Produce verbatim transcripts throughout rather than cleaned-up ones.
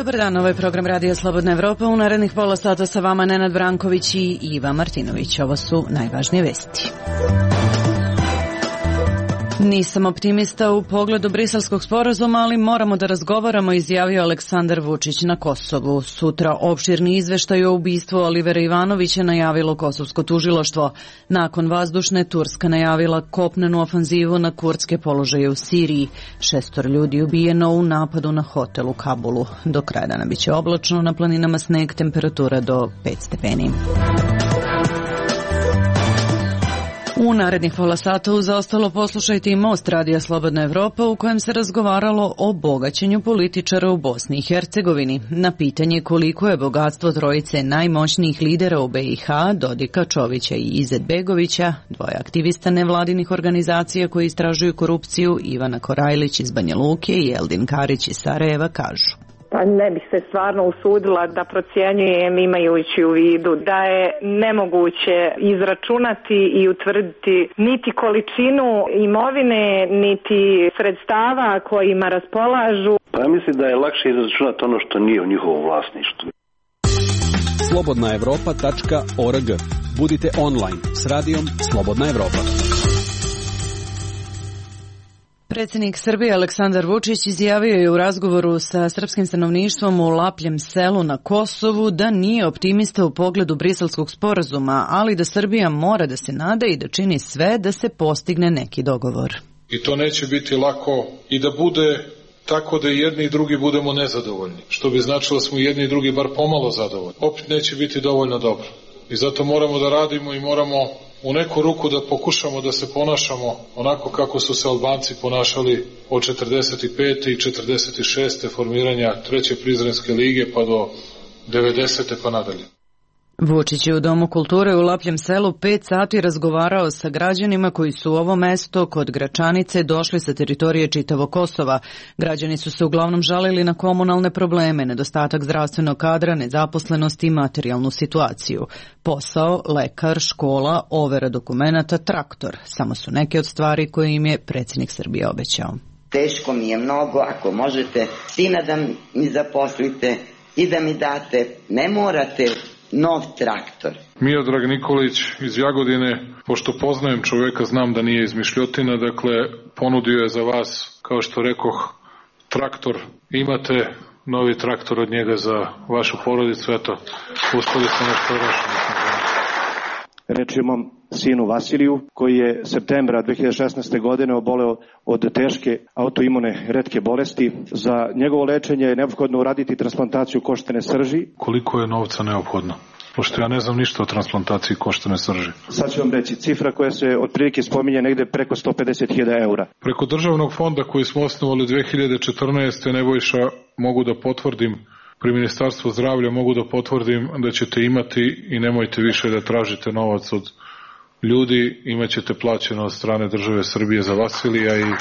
Dobar dan, ovo je program Radija Slobodna Evropa. U narednih pola sata sa vama Nenad Branković i Iva Martinović. Ovo su najvažnije vesti. Nisam optimista u pogledu briselskog sporazuma, ali moramo da razgovaramo, izjavio Aleksandar Vučić na Kosovu. Sutra opširni izveštaj o ubistvu Olivera Ivanovića najavilo kosovsko tužilaštvo. Nakon vazdušne, Turska najavila kopnenu ofanzivu na kurdske položaje u Siriji. Šestor ljudi ubijeno u napadu na hotel u Kabulu. Do kraja dana biće oblačno, na planinama sneg, temperatura do pet stepeni. U narednih pola sata uz ostalo poslušajte i Most Radija Slobodna Evropa u kojem se razgovaralo o bogaćenju političara u Bosni i Hercegovini. Na pitanje koliko je bogatstvo trojice najmoćnijih lidera u be i ha, Dodika, Čovića i Izetbegovića, dvoje aktivista nevladinih organizacija koji istražuju korupciju, Ivana Korajlić iz Banja Luke i Eldin Karić iz Sarajeva, kažu. Pa ne bih se stvarno usudila da procjenjujem imajući u vidu da je nemoguće izračunati i utvrditi niti količinu imovine, niti sredstava kojima raspolažu. Pa ja mislim da je lakše izračunati ono što nije u njihovom vlasništvu. slobodna evropa tačka org. Budite online s radijom Slobodna Evropa. Predsjednik Srbije Aleksandar Vučić izjavio je u razgovoru sa srpskim stanovništvom u Lapljem selu na Kosovu da nije optimista u pogledu briselskog sporazuma, ali da Srbija mora da se nada i da čini sve da se postigne neki dogovor. I to neće biti lako i da bude tako da i jedni i drugi budemo nezadovoljni, što bi značilo da smo i jedni i drugi bar pomalo zadovoljni. Opet neće biti dovoljno dobro. I zato moramo da radimo i moramo u neku ruku da pokušamo da se ponašamo onako kako su se Albanci ponašali od četrdeset pete i četrdeset šeste formiranja Treće Prizrenske lige pa do devedesete pa nadalje. Vučić je u Domu kulture u Lapljem selu pet sati razgovarao sa građanima koji su u ovo mesto kod Gračanice došli sa teritorije čitavog Kosova. Građani su se uglavnom žalili na komunalne probleme, nedostatak zdravstvenog kadra, nezaposlenost i materijalnu situaciju. Posao, lekar, škola, overa dokumenata, traktor. Samo su neke od stvari koje im je predsjednik Srbije obećao. Teško mi je mnogo, ako možete sina da mi zaposlite i da mi date, ne morate nov traktor. Miodrag Nikolić iz Jagodine, pošto poznajem čoveka, znam da nije izmišljotina, dakle ponudio je za vas, kao što rekoh, traktor. Imate novi traktor od njega za vašu porodicu, eto, uspeli ste nešto rešiti. Reč je mom sinu Vasiliju, koji je septembra dve hiljade šesnaeste. godine oboleo od teške autoimune retke bolesti. Za njegovo lečenje je neophodno uraditi transplantaciju koštane srži. Koliko je novca neophodno? Pošto ja ne znam ništa o transplantaciji koštane srži. Sad ću vam reći, cifra koja se otprilike spominje negde preko sto pedeset hiljada eura. Preko državnog fonda koji smo osnovali dve hiljade četrnaeste. Nebojša, mogu da potvrdim, pri Ministarstvu zdravlja mogu da potvrdim da ćete imati i nemojte više da tražite novac od ljudi, imat ćete plaćeno od strane države Srbije za Vasilija i...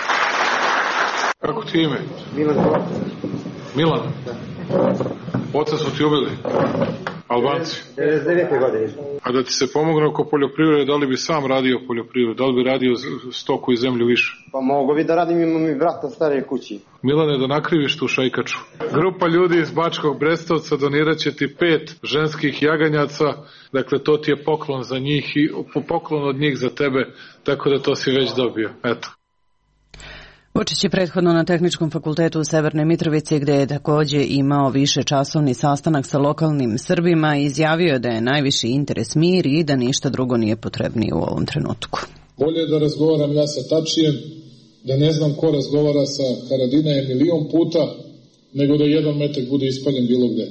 Kako ti ime? Milan. Milan? Oca su ti ubili? Albanci? devedeset devete. godine. A da ti se pomogne oko poljoprivrede, da li bi sam radio poljoprivredu? Da li bi radio stoku i zemlju više? Pa mogu bi da radim, imam i brata stare kući. Milane, da nakriviš tu šajkaču. Grupa ljudi iz Bačkog Brestovca donirat će ti pet ženskih jaganjaca, dakle to ti je poklon za njih i poklon od njih za tebe, tako da to si već dobio. Eto. Vučić je prethodno na Tehničkom fakultetu u Severnoj Mitrovici, gde je takođe imao više časovni sastanak sa lokalnim Srbima, izjavio da je najviši interes mir i da ništa drugo nije potrebnije u ovom trenutku. Bolje je da razgovaram ja sa Tačijem, da ne znam ko razgovara sa Haradinajem milion puta, nego da jedan metak bude ispaljen bilo gde.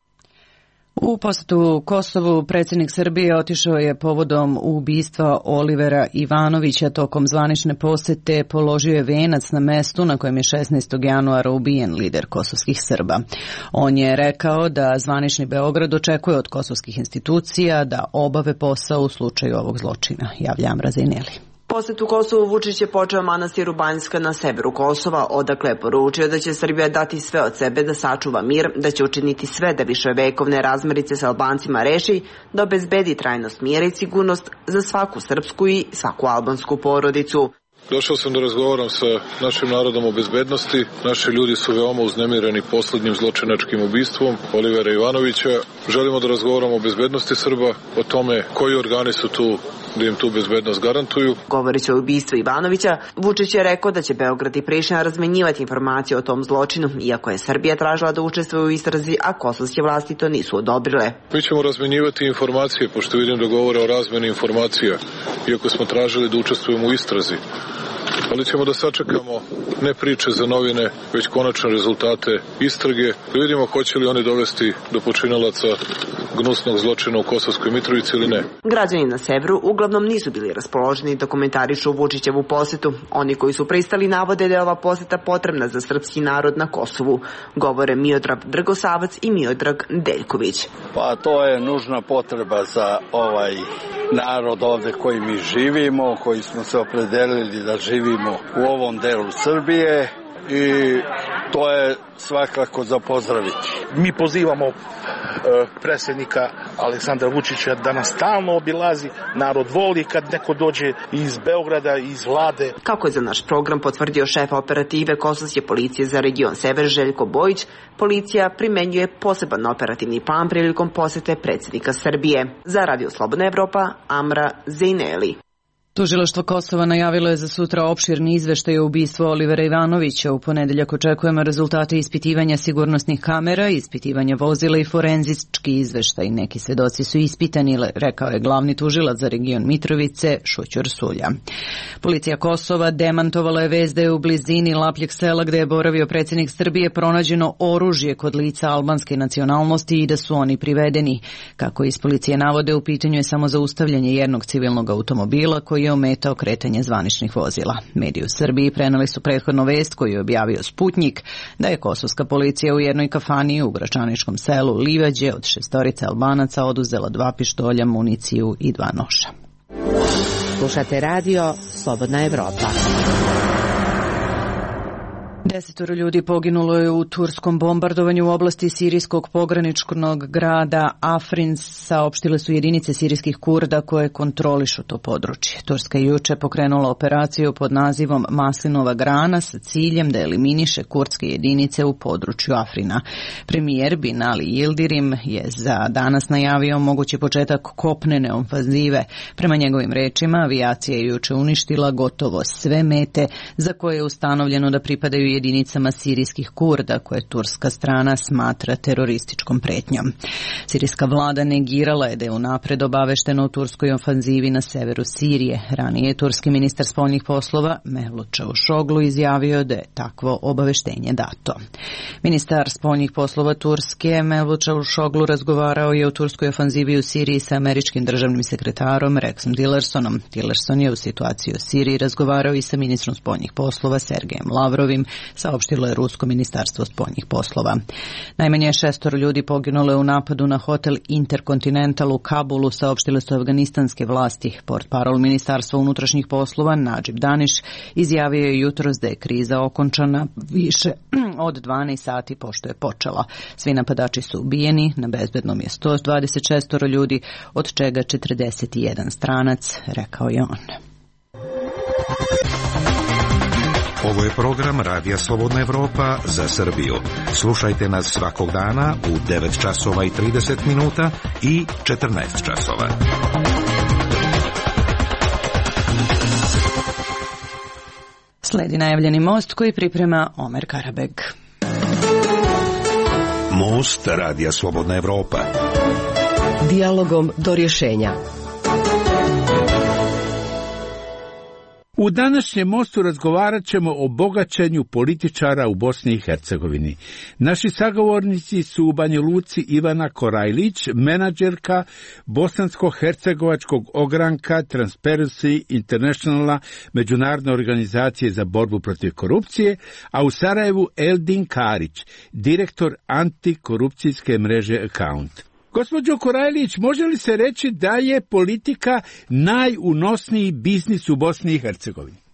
U posetu Kosovu predsjednik Srbije otišao je povodom ubistva Olivera Ivanovića. Tokom zvanične posete položio je venac na mestu na kojem je šesnaestog januara ubijen lider kosovskih Srba. On je rekao da zvanični Beograd očekuje od kosovskih institucija da obave posao u slučaju ovog zločina. Javlja Amra Zajneli. Posetu Kosovu Vučić je počeo manastiru Banjska na severu Kosova, odakle je poručio da će Srbija dati sve od sebe da sačuva mir, da će učiniti sve da viševekovne razmirice sa Albancima reši, da obezbedi trajnost mira i sigurnost za svaku srpsku i svaku albansku porodicu. Došao sam da razgovaram sa našim narodom o bezbednosti. Naši ljudi su veoma uznemireni poslednjim zločinačkim ubistvom Olivera Ivanovića. Želimo da razgovaramo o bezbednosti Srba, o tome koji organi su tu da im tu bezbednost garantuju. Govoreći o ubistvu Ivanovića, Vučić je rekao da će Beograd i Priština razmenjivati informacije o tom zločinu, iako je Srbija tražila da učestvuje u istrazi, a kosovske vlasti to nisu odobrile. Mi ćemo razmenjivati informacije, pošto vidim da govore o razmeni informacija, iako smo tražili da učestvujemo u istrazi. Ali ćemo da sačekamo ne priče za novine, već konačne rezultate istrage, da vidimo hoće li oni dovesti do počinalaca gnusnog zločina u Kosovskoj Mitrovici ili ne. Građani na severu uglavnom nisu bili raspoloženi da komentarišu Vučićevu posetu. Oni koji su pristali navode da je ova poseta potrebna za srpski narod na Kosovu. Govore Miodrag Drgosavac i Miodrag Deljković. Pa to je nužna potreba za ovaj narod ovde koji mi živimo, koji smo se opredelili da živimo u ovom delu Srbije i to je svakako za pozdraviti. Mi pozivamo e, predsjednika Aleksandra Vučića da nas stalno obilazi, narod voli kad neko dođe iz Beograda, iz vlade. Kako je za naš program potvrdio šef operative Kosovske policije za region Sever Željko Bojić, policija primenjuje poseban operativni plan prilikom posete predsjednika Srbije. Za Radio Slobodna Evropa, Amra Zejneli. Tužilaštvo Kosova najavilo je za sutra opširni izveštaj o ubistvu Olivera Ivanovića. U ponedeljak očekujemo rezultate ispitivanja sigurnosnih kamera, ispitivanja vozila i forenzički izveštaj. Neki svedoci su ispitani, rekao je glavni tužilac za region Mitrovice Šućur Sulja. Policija Kosova demantovala je vest da je u blizini Lapljeg sela gde je boravio predsjednik Srbije pronađeno oružje kod lica albanske nacionalnosti i da su oni privedeni. Kako iz policije navode, u pitanju je samo zaustavljanje jednog civilnog automobila koji je ometao kretanje zvaničnih vozila. Mediji u Srbiji preneli su prethodno vest koju je objavio Sputnjik da je kosovska policija u jednoj kafani u gračaničkom selu Livađe od šestorice Albanaca oduzela dva pištolja, municiju i dva noža. Slušate radio Slobodna Evropa. Desetoro ljudi poginulo je u turskom bombardovanju u oblasti sirijskog pograničnog grada Afrin, saopštile su jedinice sirijskih Kurda koje kontrolišu to područje. Turska je juče pokrenula operaciju pod nazivom Maslinova grana sa ciljem da eliminiše kurdske jedinice u području Afrina. Premijer Bin Ali Yildirim je za danas najavio mogući početak kopnene ofanzive. Prema njegovim rečima, avijacija je juče uništila gotovo sve mete za koje je ustanovljeno da pripadaju jedinicama sirijskih Kurda koje turska strana smatra terorističkom pretnjom. Sirijska vlada negirala je da je unapred obavešteno u turskoj ofanzivi na severu Sirije. Ranije je turski ministar spoljnih poslova Mevlut Čavuşoglu izjavio da je takvo obaveštenje dato. Ministar spoljnih poslova Turske Mevlut Čavuşoglu razgovarao je o turskoj ofanzivi u Siriji sa američkim državnim sekretarom Rexom Tillersonom. Tillerson je u situaciji u Siriji razgovarao i sa ministrom spoljnih poslova Sergejem Lavrovim, saopštilo je Rusko ministarstvo spoljnih poslova. Najmanje šestoro ljudi poginulo je u napadu na hotel Intercontinental u Kabulu, saopštile su afganistanske vlasti. Portparol ministarstva unutrašnjih poslova Nadžib Daniš izjavio je jutros da je kriza okončana više od dvanaest sati pošto je počela. Svi napadači su ubijeni, na bezbednom je sto dvadeset šest ljudi, od čega četrdeset jedan stranac, rekao je on. Ovo je program Radija Slobodna Evropa za Srbiju. Slušajte nas svakog dana u devet časova i trideset minuta i četrnaest časova. Sledi najavljeni most koji priprema Omer Karabeg. Most Radija Slobodna Evropa. Dijalogom do rješenja. U današnjem mostu razgovarat ćemo o bogaćenju političara u Bosni i Hercegovini. Naši sagovornici su u Banja Luci Ivana Korajlić, menadžerka bosansko-hercegovačkog ogranka Transparency Internationala, međunarodne organizacije za borbu protiv korupcije, a u Sarajevu Eldin Karić, direktor antikorupcijske mreže Account. Gospođo Korajlić, može li se reći da je politika najunosniji biznis u Bosni i Hercegovini?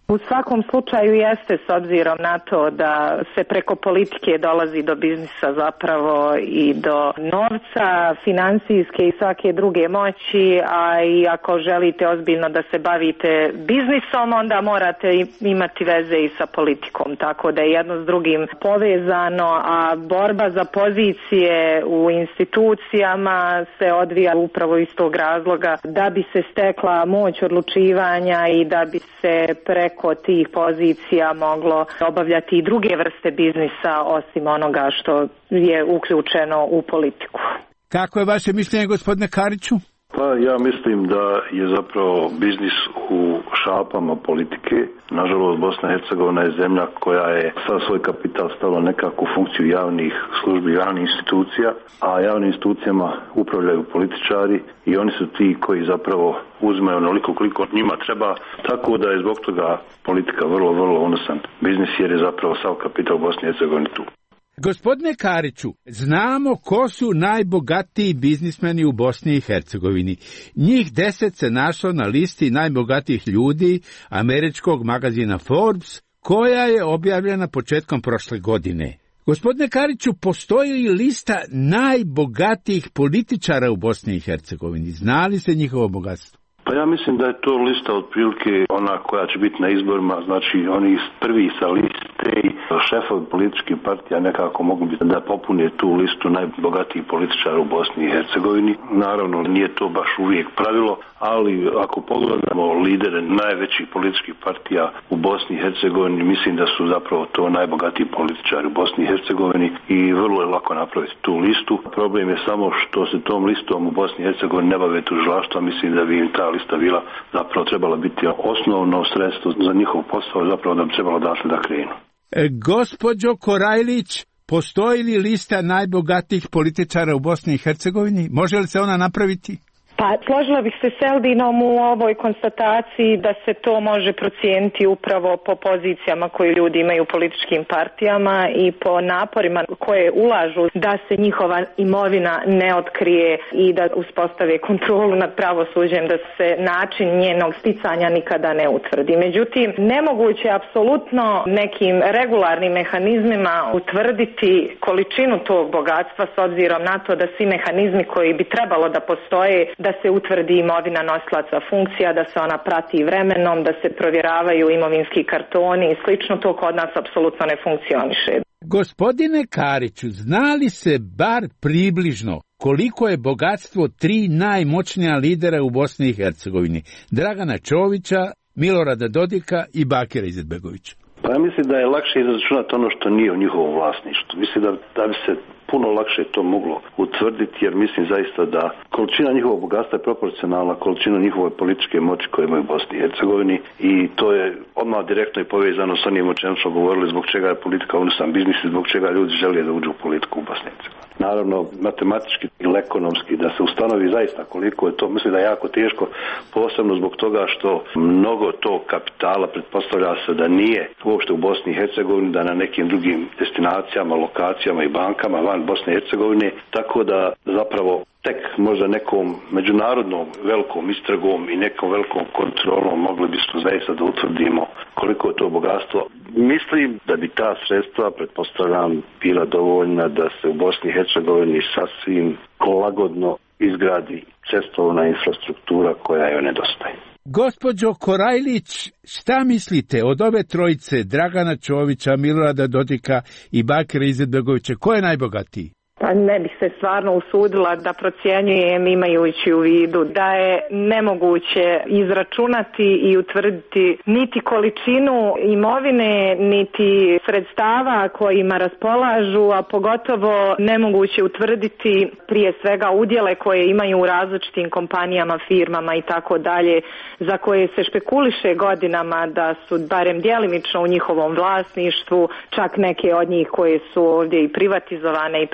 U svakom slučaju jeste, s obzirom na to da se preko politike dolazi do biznisa zapravo i do novca, financijske i svake druge moći, a i ako želite ozbiljno da se bavite biznisom, onda morate imati veze i sa politikom, tako da je jedno s drugim povezano, a borba za pozicije u institucijama se odvija upravo iz tog razloga da bi se stekla moć odlučivanja i da bi se preko kod tih pozicija moglo obavljati i druge vrste biznisa osim onoga što je uključeno u politiku. Kako je vaše mišljenje, gospodine Kariću? Pa ja mislim da je zapravo biznis u šapama politike. Nažalost, Bosna i Hercegovina je zemlja koja je sav svoj kapital stavila nekakvu funkciju javnih službi, javnih institucija, a javnim institucijama upravljaju političari i oni su ti koji zapravo uzmeju onoliko koliko njima treba, tako da je zbog toga politika vrlo, vrlo unosan biznis jer je zapravo sav kapital u Bosni i Hercegovini tu. Gospodine Kariću, znamo ko su najbogatiji biznismeni u Bosni i Hercegovini. Njih deset se našlo na listi najbogatijih ljudi američkog magazina Forbes, koja je objavljena početkom prošle godine. Gospodine Kariću, postoji li lista najbogatijih političara u Bosni i Hercegovini? Zna li se njihovo bogatstvo? Pa ja mislim da je to lista otprilike ona koja će biti na izborima, znači oni prvi sa liste i šefovi političkih partija nekako mogu biti da popune tu listu najbogatijih političara u Bosni i Hercegovini. Naravno nije to baš uvijek pravilo, ali ako pogledamo lidere najvećih političkih partija u Bosni i Hercegovini, mislim da su zapravo to najbogatiji političari u Bosni i Hercegovini i vrlo je lako napraviti tu listu. Problem je samo što se tom listom u Bosni i Hercegovini ne bave tužilaštva, mislim da bi im ta lista bila zapravo trebala biti osnovno sredstvo za njihov posao, zapravo da bi trebalo odatle da krenu. E, gospođo Korajlić, postoji li lista najbogatijih političara u Bosni i Hercegovini? Može li se ona napraviti? Pa složila bih se s Eldinom u ovoj konstataciji da se to može procijeniti upravo po pozicijama koje ljudi imaju u političkim partijama i po naporima koje ulažu da se njihova imovina ne otkrije i da uspostave kontrolu nad pravosuđem, da se način njenog sticanja nikada ne utvrdi. Međutim, nemoguće je apsolutno nekim regularnim mehanizmima utvrditi količinu tog bogatstva s obzirom na to da svi mehanizmi koji bi trebalo da postoje, da se utvrdi imovina nosilaca funkcija, da se ona prati vremenom, da se provjeravaju imovinski kartoni i slično, to kod nas apsolutno ne funkcioniše. Gospodine Kariću, zna li se bar približno koliko je bogatstvo tri najmoćnija lidera u Bosni i Hercegovini? Dragana Čovića, Milorada Dodika i Bakira Izetbegovića. Pa ja mislim da je lakše izračunati ono što nije u njihovom vlasništvu. Mislim da, da bi se puno lakše to moglo utvrditi, jer mislim zaista da količina njihovog bogatstva je proporcionalna količina njihove političke moći koje imaju u Bosni i Hercegovini i to je odmah direktno i povezano sa onim o čemu smo govorili zbog čega je politika unosan biznis i zbog čega ljudi žele da uđu u politiku u Bosni i Hercegovini. Naravno, matematički ili ekonomski da se ustanovi zaista koliko je to, mislim da je jako teško, posebno zbog toga što mnogo tog kapitala pretpostavlja se da nije uopšte u Bosni i Hercegovini, da na nekim drugim destinacijama, lokacijama i bankama van Bosne i Hercegovine, tako da zapravo tek možda nekom međunarodnom velikom istragom i nekom velikom kontrolom mogli bismo zaista da utvrdimo koliko je to bogatstvo. Mislim da bi ta sredstva, pretpostavljam, bila dovoljna da se u Bosni i Hercegovini sasvim lagodno izgradi cestovna infrastruktura koja joj nedostaje. Gospođo Korajlić, šta mislite od ove trojice, Dragana Čovića, Milorada Dodika i Bakira Izetbegovića, ko je najbogatiji? Pa ne bih se stvarno usudila da procjenjujem imajući u vidu da je nemoguće izračunati i utvrditi niti količinu imovine, niti sredstava kojima raspolažu, a pogotovo nemoguće utvrditi prije svega udjele koje imaju u različitim kompanijama, firmama i tako dalje, za koje se špekuliše godinama da su barem djelimično u njihovom vlasništvu, čak neke od njih koje su ovdje i privatizovane i prodate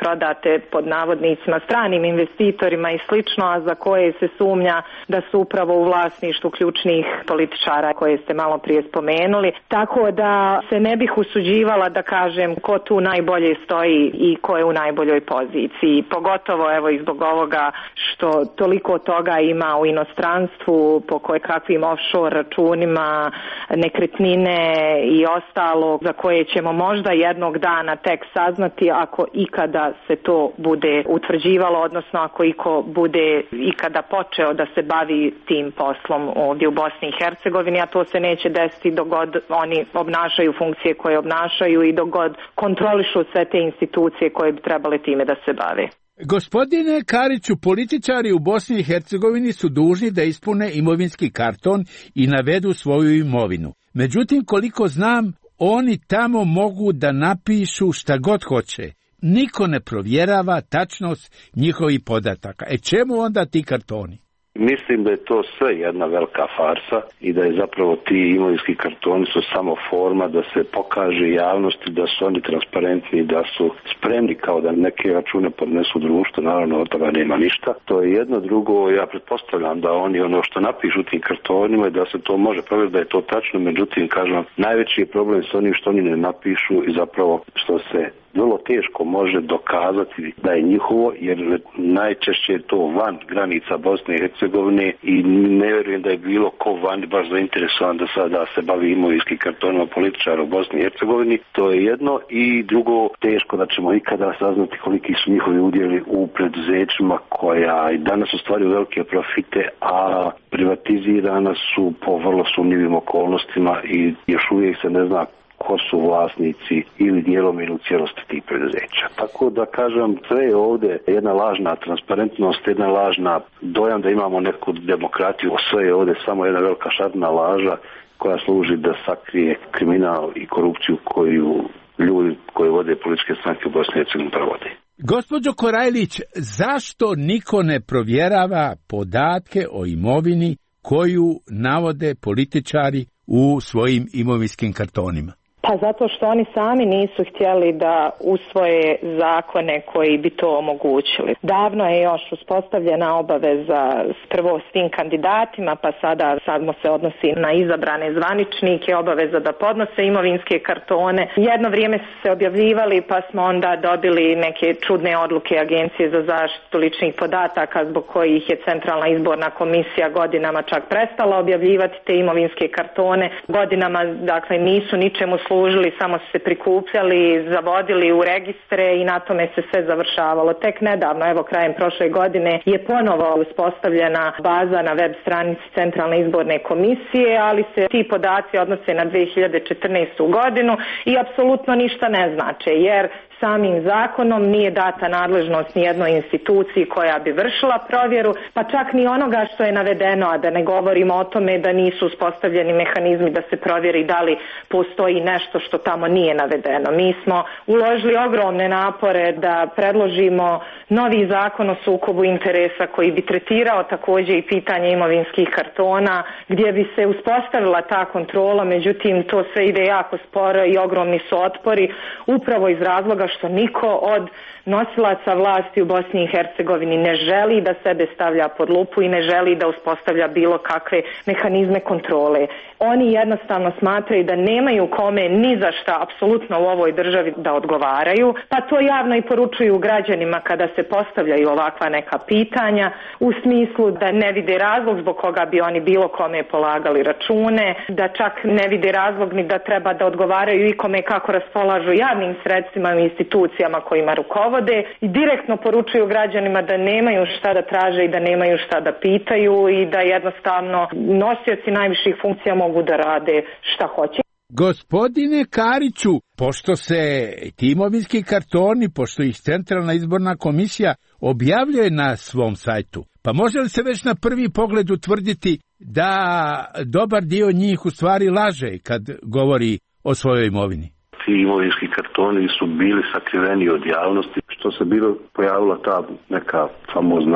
date pod navodnicima stranim investitorima i slično, a za koje se sumnja da su upravo u vlasništvu ključnih političara koje ste malo prije spomenuli. Tako da se ne bih usuđivala da kažem ko tu najbolje stoji i ko je u najboljoj poziciji. Pogotovo evo i zbog ovoga što toliko toga ima u inostranstvu po koje kakvim offshore računima, nekretnine i ostalo za koje ćemo možda jednog dana tek saznati ako ikada se to bude utvrđivalo, odnosno ako iko bude ikada počeo da se bavi tim poslom ovdje u Bosni i Hercegovini, a to se neće desiti dok god oni obnašaju funkcije koje obnašaju i dok god kontrolišu sve te institucije koje bi trebale time da se bave. Gospodine Kariću, političari u Bosni i Hercegovini su dužni da ispune imovinski karton i navedu svoju imovinu. Međutim, koliko znam, oni tamo mogu da napišu šta god hoće. Niko ne provjerava tačnost njihovih podataka. E čemu onda ti kartoni? Mislim da je to sve jedna velika farsa i da je zapravo ti imovinski kartoni su samo forma da se pokaže javnosti da su oni transparentni, da su spremni kao da neke račune podnesu društvo, naravno od toga nema ništa. To je jedno. Drugo, ja pretpostavljam da oni ono što napišu tim kartonima i da se to može provjeriti da je to tačno, međutim, kažem, najveći je problem s onim što oni ne napišu i zapravo što se vrlo teško može dokazati da je njihovo, jer najčešće je to van granica Bosne i Hercegovine i ne vjerujem da je bilo ko van baš zainteresovan da sada se bavi imovinskim kartonima političara u Bosni i Hercegovini. To je jedno. I drugo, teško da ćemo ikada saznati koliki su njihovi udjeli u preduzećima koja i danas ostvaruju velike profite, a privatizirana su po vrlo sumnjivim okolnostima i još uvijek se ne zna ko su vlasnici ili dijelom ili u cijelosti tih preduzeća. Tako da kažem, sve je ovdje jedna lažna transparentnost, jedna lažna dojam da imamo neku demokratiju, sve je ovdje samo jedna velika šarna laža koja služi da sakrije kriminal i korupciju koju ljudi koji vode političke stranke u Bosni i Hercegovini provode. Gospođo Korajlić, zašto niko ne provjerava podatke o imovini koju navode političari u svojim imovinskim kartonima? Pa zato što oni sami nisu htjeli da usvoje zakone koji bi to omogućili. Davno je još uspostavljena obaveza prvo svim kandidatima, pa sada samo se odnosi na izabrane zvaničnike, obaveza da podnose imovinske kartone. Jedno vrijeme su se objavljivali, pa smo onda dobili neke čudne odluke Agencije za zaštitu ličnih podataka zbog kojih je Centralna izborna komisija godinama čak prestala objavljivati te imovinske kartone. Godinama, dakle, nisu ničemu služili, samo su se prikupljali, zavodili u registre i na tome se sve završavalo. Tek nedavno, evo krajem prošle godine, je ponovo uspostavljena baza na web stranici Centralne izborne komisije, ali se ti podaci odnose na dvije hiljade četrnaestu godinu i apsolutno ništa ne znače, jer samim zakonom nije data nadležnost nijednoj instituciji koja bi vršila provjeru, pa čak ni onoga što je navedeno, a da ne govorimo o tome da nisu uspostavljeni mehanizmi da se provjeri da li postoji nešto što tamo nije navedeno. Mi smo uložili ogromne napore da predložimo novi zakon o sukobu interesa koji bi tretirao također i pitanje imovinskih kartona, gdje bi se uspostavila ta kontrola, međutim to sve ide jako sporo i ogromni su otpori, upravo iz razloga što niko od nosilaca vlasti u Bosni i Hercegovini ne želi da sebe stavlja pod lupu i ne želi da uspostavlja bilo kakve mehanizme kontrole. Oni jednostavno smatraju da nemaju kome ni za šta apsolutno u ovoj državi da odgovaraju, pa to javno i poručuju građanima kada se postavljaju ovakva neka pitanja, u smislu da ne vide razlog zbog koga bi oni bilo kome polagali račune, da čak ne vide razlog ni da treba da odgovaraju ikome kako raspolažu javnim sredstvima u institucijama kojima rukovode i direktno poručuju građanima da nemaju šta da traže i da nemaju šta da pitaju i da jednostavno nosioci najviših funkcija mogu da rade šta hoće. Gospodine Kariću, pošto se ti imovinski kartoni, pošto ih Centralna izborna komisija objavljuje na svom sajtu, pa može li se već na prvi pogled utvrditi da dobar dio njih u stvari laže kad govori o svojoj imovini? Ti imovinski kartoni su bili sakriveni od javnosti, što se bilo pojavila ta neka famozna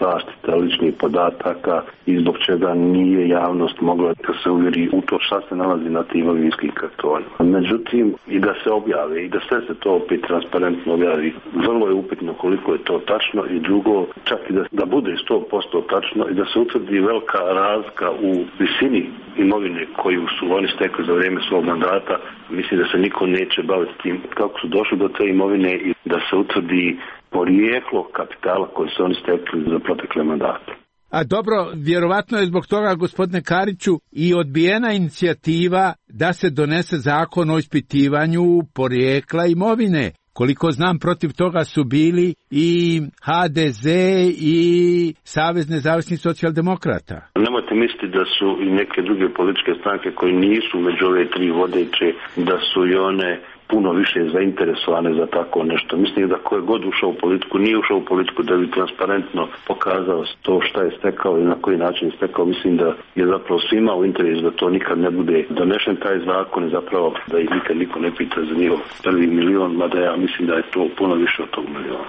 zaštita ličnih podataka i zbog čega nije javnost mogla da se uvjeri u to šta se nalazi na tim imovinskim kartonima. Međutim, i da se objave i da sve se to opet transparentno objavi, vrlo je upitno koliko je to tačno i drugo, čak i da, da bude sto posto tačno i da se utvrdi velika razlika u visini imovine koju su oni stekli za vrijeme svog mandata. Mislim da se niko neće baviti tim kako su došli do te imovine i da se utvrdi porijeklo kapitala koji su oni stekli za protekle mandate. A dobro, vjerovatno je zbog toga, gospodine Kariću, i odbijena inicijativa da se donese zakon o ispitivanju porijekla imovine. Koliko znam, protiv toga su bili i ha de ze i Savez nezavisnih socijaldemokrata. Nemojte misliti da su i neke druge političke stranke koje nisu među ove tri vodeće, da su i one puno više zainteresovane za tako nešto. Mislim da ko je god ušao u politiku, nije ušao u politiku da bi transparentno pokazao to šta je stekao i na koji način je stekao. Mislim da je zapravo svima u interesu da to nikad ne bude donešen taj zakon i zapravo da ih nikad niko ne pita za njihov prvi milion, mada ja mislim da je to puno više od tog miliona.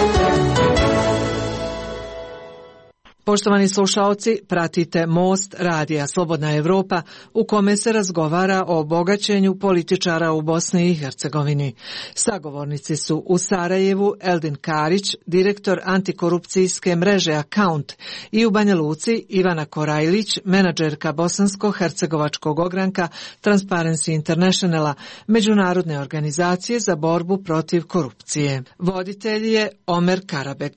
Poštovani slušaoci, pratite Most radija Slobodna Evropa u kome se razgovara o bogaćenju političara u Bosni i Hercegovini. Sagovornici su u Sarajevu Eldin Karić, direktor antikorupcijske mreže Account, i u Banja Luci Ivana Korajlić, menadžerka bosansko-hercegovačkog ogranka Transparency Internationala, međunarodne organizacije za borbu protiv korupcije. Voditelj je Omer Karabek.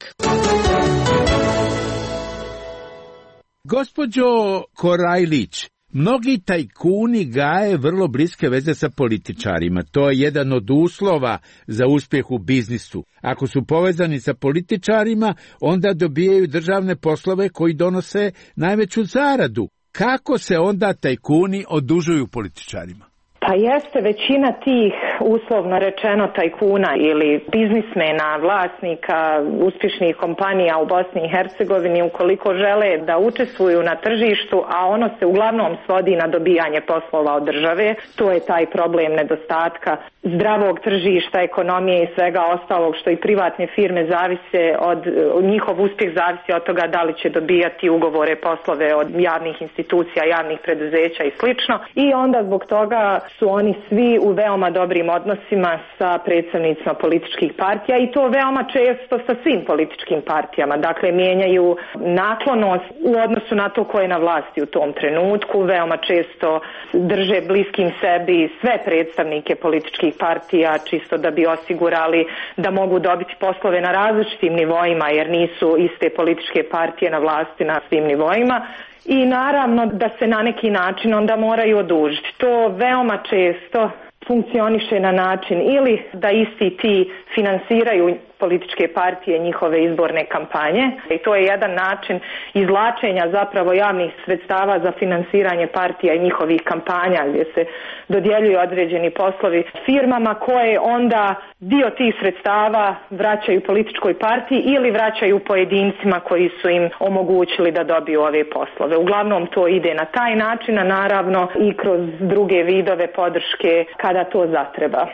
Gospođo Korajlić, mnogi tajkuni gaje vrlo bliske veze sa političarima. To je jedan od uslova za uspjeh u biznisu. Ako su povezani sa političarima, onda dobijaju državne poslove koji donose najveću zaradu. Kako se onda tajkuni odužuju političarima? Pa jeste, većina tih uslovno rečeno tajkuna ili biznismena, vlasnika uspješnih kompanija u Bosni i Hercegovini, ukoliko žele da učestvuju na tržištu, a ono se uglavnom svodi na dobijanje poslova od države, to je taj problem nedostatka zdravog tržišta, ekonomije i svega ostalog što i privatne firme zavise od, njihov uspjeh zavisi od toga da li će dobijati ugovore, poslove od javnih institucija, javnih preduzeća i slično. I onda zbog toga su oni svi u veoma dobrim odnosima sa predstavnicima političkih partija i to veoma često sa svim političkim partijama. Dakle, mijenjaju naklonost u odnosu na to ko je na vlasti u tom trenutku, veoma često drže bliskim sebi sve predstavnike političkih partija čisto da bi osigurali da mogu dobiti poslove na različitim nivoima jer nisu iste političke partije na vlasti na svim nivoima. I naravno da se na neki način onda moraju odužiti. To veoma često funkcioniše na način ili da isti ti finansiraju političke partije, njihove izborne kampanje. I to je jedan način izvlačenja zapravo javnih sredstava za finansiranje partija i njihovih kampanja gdje se dodjeljuju određeni poslovi firmama koje onda dio tih sredstava vraćaju političkoj partiji ili vraćaju pojedincima koji su im omogućili da dobiju ove poslove. Uglavnom to ide na taj način, a naravno i kroz druge vidove podrške kada to zatreba.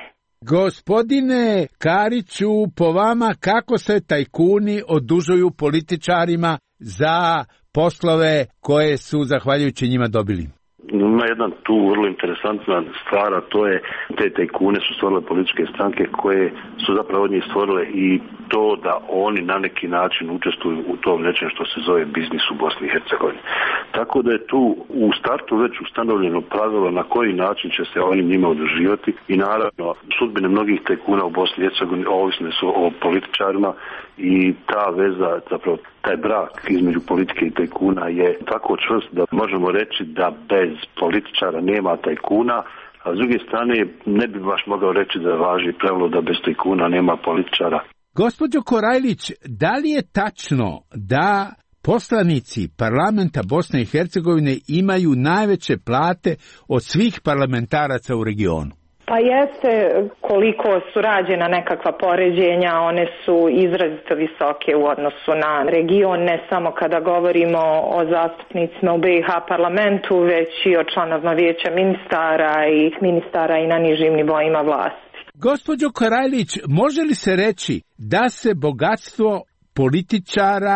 Gospodine Kariću, po vama kako se tajkuni odužuju političarima za poslove koje su zahvaljujući njima dobili? Ima jedna tu vrlo interesantna stvar, a to je te tajkune su stvorile političke stranke koje su zapravo od njih stvorile i to da oni na neki način učestvuju u tom nečem što se zove biznis u Bosni i Hercegovini. Tako da je tu u startu već ustanovljeno pravilo na koji način će se oni njima oduživati i naravno sudbine mnogih tajkuna u Bosni i Hercegovini ovisne su o političarima i ta veza, zapravo taj brak između politike i tajkuna je tako čvrst da možemo reći da bez političara nema tajkuna, a s druge strane ne bi baš mogao reći da važi pravilo da bez tajkuna nema političara. Gospođo Korajlić, da li je tačno da poslanici parlamenta Bosne i Hercegovine imaju najveće plate od svih parlamentaraca u regionu? Pa jeste, koliko su rađena nekakva poređenja, one su izrazito visoke u odnosu na region, ne samo kada govorimo o zastupnicima u be i ha parlamentu, već i o članovima vijeća ministara i ministara i na nižim nivoima vlasti. Gospođo Korajlić, može li se reći da se bogatstvo političara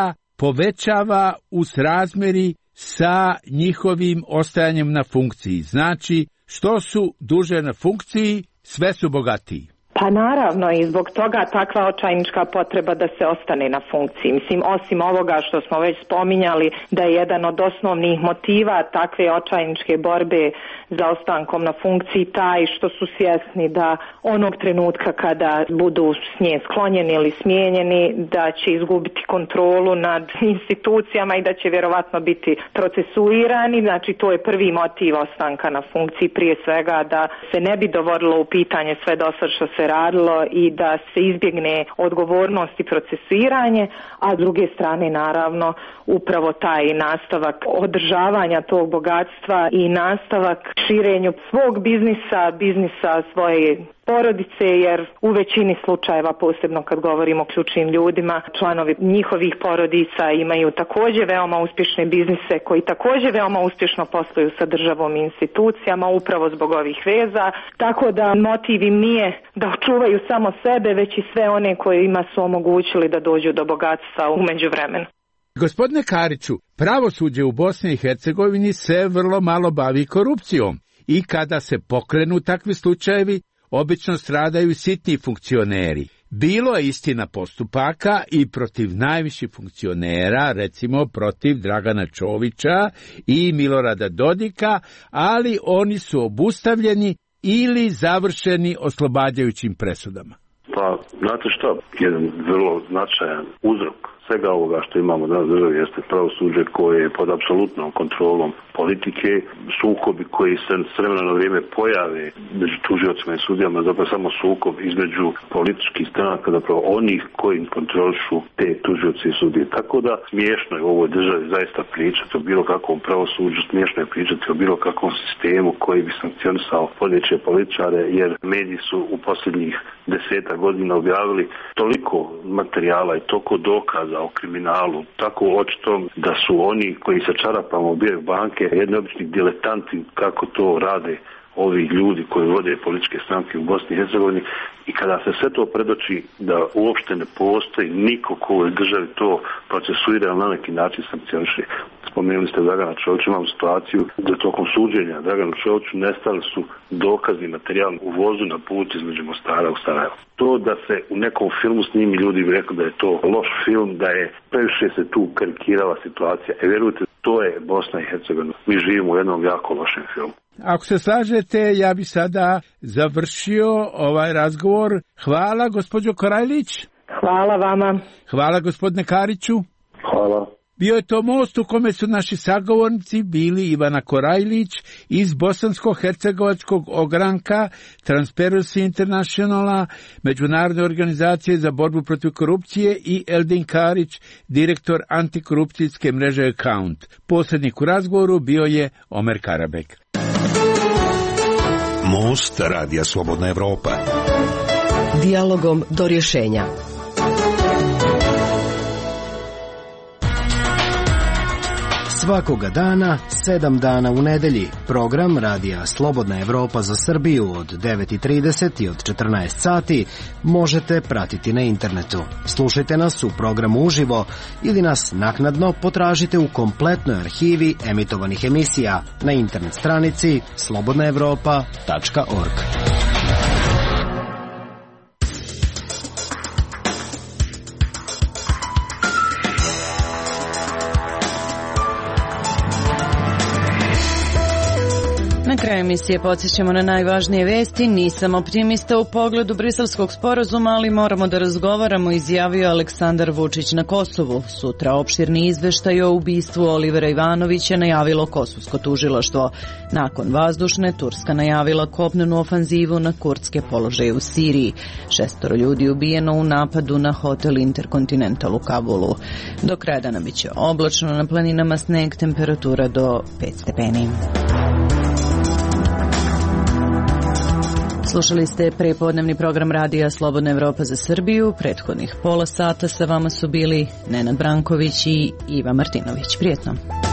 povećava u srazmeri sa njihovim ostajanjem na funkciji. Znači, što su duže na funkciji, sve su bogatiji. Pa naravno, i zbog toga takva očajnička potreba da se ostane na funkciji. Mislim, osim ovoga što smo već spominjali, da je jedan od osnovnih motiva takve očajničke borbe za ostankom na funkciji taj što su svjesni da onog trenutka kada budu s nje sklonjeni ili smijenjeni, da će izgubiti kontrolu nad institucijama i da će vjerovatno biti procesuirani. Znači, to je prvi motiv ostanka na funkciji, prije svega da se ne bi dovodilo u pitanje sve dosad što se radilo i da se izbjegne odgovornost i procesuiranje, a s druge strane naravno upravo taj nastavak održavanja tog bogatstva i nastavak širenju svog biznisa, biznisa svoje porodice, jer u većini slučajeva, posebno kad govorimo o ključnim ljudima, članovi njihovih porodica imaju također veoma uspješne biznise koji također veoma uspješno posluju sa državom i institucijama upravo zbog ovih veza, tako da motiv im nije da očuvaju samo sebe, već i sve one kojima su omogućili da dođu do bogatstva u međuvremenu. Gospodine Kariću, pravosuđe u Bosni i Hercegovini se vrlo malo bavi korupcijom i kada se pokrenu takvi slučajevi, obično stradaju sitni funkcioneri. Bilo je istina postupaka i protiv najviših funkcionera, recimo protiv Dragana Čovića i Milorada Dodika, ali oni su obustavljeni ili završeni oslobađajućim presudama. Pa, znate što, jedan vrlo značajan uzrok svega ovoga što imamo danas u državi jeste pravosuđe koje je pod apsolutnom kontrolom politike, sukobi koji se s vremena na vrijeme pojave među tužiocima i sudijama, zapravo samo sukob između političkih stranaka, zapravo onih koji kontrolišu te tužioci i sudije. Tako da smiješno je u ovoj državi zaista pričati o bilo kakvom pravosuđu, smiješno je pričati o bilo kakvom sistemu koji bi sankcionisao vodeće političare, jer mediji su u posljednjih deseta godina objavili toliko materijala i toliko dokaza o kriminalu, tako očito da su oni koji sa čarapama ubijaju banke jedni obični diletanti kako to rade ovi ljudi koji vode političke stranke u Bosni i Hercegovini, i kada se sve to predoči da uopšte ne postoji niko ko u ovoj državi to procesuira na neki način sankcioniše. Spomenuli ste Dragana Čovića, imamo situaciju da tokom suđenja Draganu Čoviću nestali su dokazni materijal u vozu na put između Mostara u Sarajevo. To da se u nekom filmu snimi, ljudi bi rekli da je to loš film, da je previše se tu karikirala situacija. E vjerujte, to je Bosna i Hercegovina. Mi živimo u jednom jako lošem filmu. Ako se slažete, ja bi sada završio ovaj razgovor. Hvala, gospođo Korajlić. Hvala vama. Hvala, gospodine Kariću. Hvala. Bio je to most u kome su naši sagovornici bili Ivana Korajlić iz Bosansko-hercegovačkog ogranka Transparency Internationala, Međunarodne organizacije za borbu protiv korupcije, i Eldin Karić, direktor antikorupcijske mreže Account. Posrednik u razgovoru bio je Omer Karabek. Most Radija Slobodna Evropa. Dijalogom do rješenja. Svakoga dana, sedam dana u nedelji, program Radija Slobodna Evropa za Srbiju od devet i trideset i od četrnaest sati možete pratiti na internetu. Slušajte nas u programu uživo ili nas naknadno potražite u kompletnoj arhivi emitovanih emisija na internet stranici slobodna evropa tačka org. Na kraju emisije podsjećamo na najvažnije vesti. Nisam optimista u pogledu briselskog sporazuma, ali moramo da razgovaramo, izjavio Aleksandar Vučić na Kosovu. Sutra opširni izveštaj o ubistvu Olivera Ivanovića najavilo kosovsko tužilaštvo. Nakon vazdušne, Turska najavila kopnenu ofanzivu na kurdske položaje u Siriji. Šestoro ljudi ubijeno u napadu na hotel Intercontinental u Kabulu. Do kraja dana biće oblačno, na planinama sneg, temperatura do pet stepeni. Slušali ste prepodnevni program Radija Slobodna Evropa za Srbiju. Prethodnih pola sata sa vama su bili Nenad Branković i Iva Martinović. Prijetno.